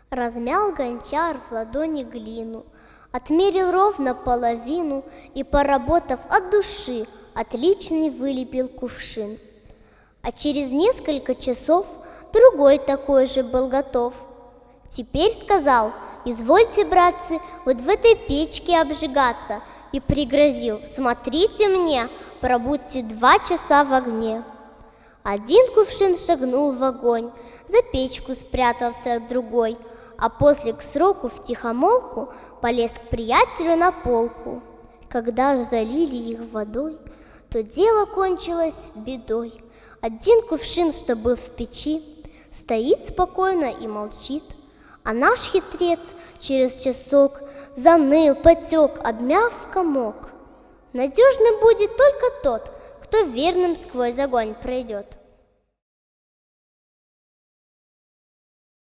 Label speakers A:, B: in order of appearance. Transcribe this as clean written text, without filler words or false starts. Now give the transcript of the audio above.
A: Размял гончар в ладони глину, отмерил ровно половину и, поработав от души, отличный вылепил кувшин. А через несколько часов другой такой же был готов. «Теперь, — сказал, — извольте, братцы, вот в этой печке обжигаться», и пригрозил: «Смотрите мне, пробудьте 2 часа в огне». Один кувшин шагнул в огонь, за печку спрятался другой, а после к сроку втихомолку полез к приятелю на полку. Когда ж залили их водой, то дело кончилось бедой. Один кувшин, что был в печи, стоит спокойно и молчит, а наш хитрец через часок заныл, потек, обмяв в комок. Надежным будет только тот, кто верным сквозь огонь пройдет.